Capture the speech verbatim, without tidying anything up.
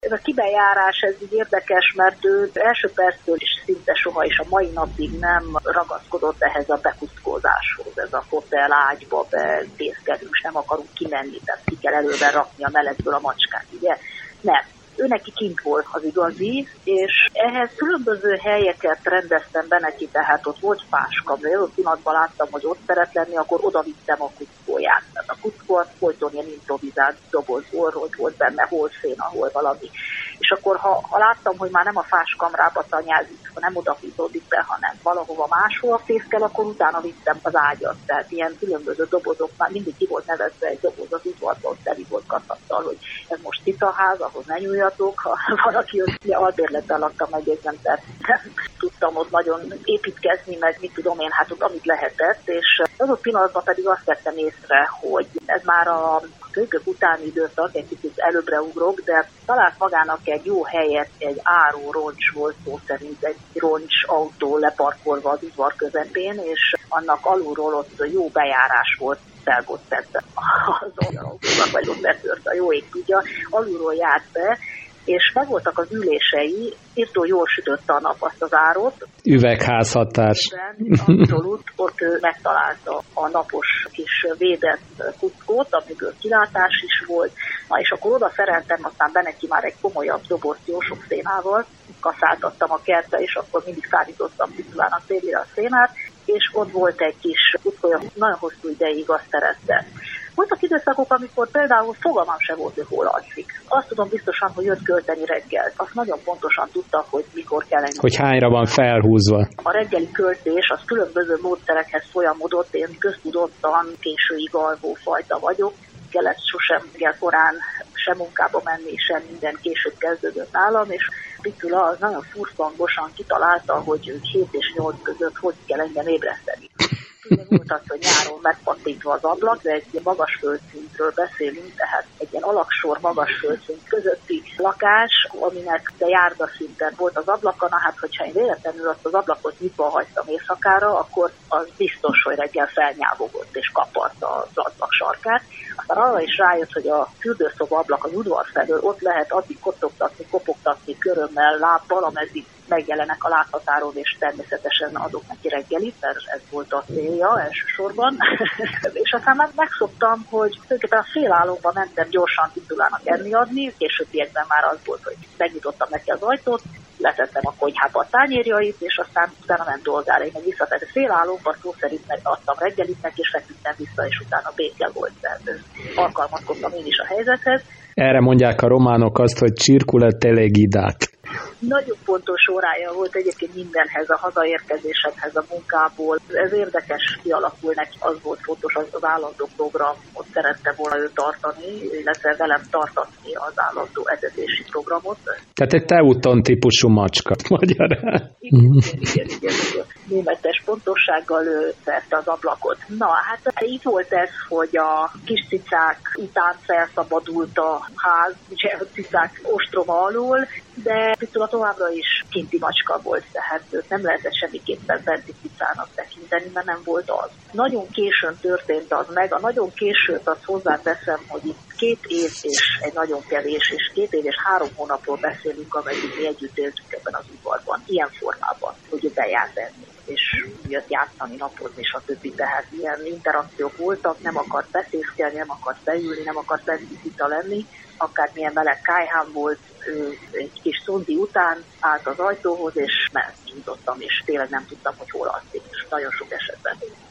Ez a kibejárás, ez így érdekes, mert ő első perctől is szinte soha, és a mai napig nem ragaszkodott ehhez a bekuszkózáshoz. Ez a fotel ágyba betészkedünk, nem akarunk kimenni, tehát ki kell előben rakni a melegből a macskát, ugye? Nem. Ő neki kint volt az igazi, és ehhez különböző helyeket rendeztem be neki, tehát ott volt fáska, de jó pillanatban láttam, hogy ott szeret lenni, akkor oda vittem a kuckóját. Tehát a kuckó az folyton ilyen improvizált doboz volt, hogy volt benne hol széna, hol valami. És akkor, ha, ha láttam, hogy már nem a fáskamrába tanyázik, ha nem odafizódik be, hanem valahova máshol fészkel, akkor utána vittem az ágyat. Tehát ilyen különböző dobozok, már mindig ki volt nevezve egy doboz az udvarban, teli volt kaszattal, hogy ez most cicaház, ahhoz ne nyúljatok, ha valaki ott, albérletben laktam megjegyzem, tehát nem tudtam ott nagyon építkezni, meg mit tudom én, hát ott amit lehetett, és azok pillanatban pedig azt vettem észre, hogy ez már a kölykök utáni időszak, egy kicsit előbbre ugrok, de talált magának egy jó helyet, egy áró roncs volt szó szerint, egy roncs autó leparkolva az udvar közepén, és annak alulról ott jó bejárás volt, felgott tette az oldalautónak, vagy ott betört a jó ég tudja, alulról járt be, és megvoltak az ülései, írtó jól sütötte a nap azt az árot. Üvegházhatás. Abszolút, ott ő megtalálta a napos kis védett kuckót, amiből kilátás is volt. Na és akkor oda szereltem, aztán be neki már egy komolyabb dobozt jó sok szénával, kaszáltattam a kertbe, és akkor mindig szállítottam tisztulán a szélére a szénát, és ott volt egy kis kuckója, nagyon hosszú ideig azt szerette. Voltak időszakok, amikor például fogalmam se volt, hogy hol alszik. Azt tudom biztosan, hogy jött költeni reggel. Azt nagyon pontosan tudta, hogy mikor kell enni. Hogy hányra van felhúzva. A reggeli költés az különböző módszerekhez folyamodott. Én köztudottan későig alvó fajta vagyok. Kellett sosem kell korán sem munkába menni, sem minden később kezdődött nálam, és Pitula az nagyon furfangosan kitalálta, hogy hét és nyolc között hogy kell engem ébreszteni. Ugye volt az, hogy nyáron megpattintva az ablak, de egy magas földszintről beszélünk, tehát egy ilyen alaksor magas földszint közötti lakás, aminek de járdaszinten volt az ablaka, na hát hogyha én véletlenül azt az ablakot nyitva hagytam éjszakára, akkor az biztos, hogy reggel felnyávogott és kaparta az ablak sarkát. Aztán arra is rájött, hogy a fürdőszoba ablak az udvar felől ott lehet addig kottogtatni, kopogtatni körömmel, lábbal, ameddig megjelenek a láthatáron, és természetesen adok neki reggelit, mert ez volt a célja elsősorban. És aztán meg megszoktam, hogy tulajdonképpen a félállóban mentem gyorsan Pitulának enni adni, későbbiekben már az volt, hogy megnyitottam neki az ajtót, letettem a konyhába a tányérjait, és aztán utána ment dolgára, én meg visszatett. Félállóban szó szerint meg adtam reggelit neki, és feküdtem vissza, és utána béke volt, tehát alkalmazkodtam én is a helyzethez. Erre mondják a románok azt, hogy circula telegidát. Nagyon pontos órája volt egyébként mindenhez, a hazaérkezésekhez, a munkából. Ez érdekes kialakul neki, az volt fontos, az, az állandó program, ott szerette volna ő tartani, illetve velem tartatni az állandó etetési programot. Tehát egy Teuton típusú macska, magyarán. Igen, igen, igen, igen. Németes pontossággal ő szerte az ablakot. Na, hát itt volt ez, hogy a kis cicák után felszabadult a ház, ugye a cicák ostroma alól, de Pitula továbbra is kinti macska volt, tehát őt nem lehetett semmiképpen benti cicának tekinteni, mert nem volt az. Nagyon későn történt az meg, a nagyon későt azt hozzáteszem, hogy itt két év és egy nagyon kevés, és két év és három hónapról beszélünk, ameddig mi együtt éltünk ebben az udvarban, ilyen formában, hogy ő bejárt enni, és jött játszani, napozni, stb. Tehát ilyen interakciók voltak, nem akart beszészkelni, nem akart beülni, nem akart benzizita lenni, akármilyen meleg kájhám volt, ő egy kis szondi után állt az ajtóhoz, és megnyitottam, és tényleg nem tudtam, hogy hol alszik, és nagyon sok esetben.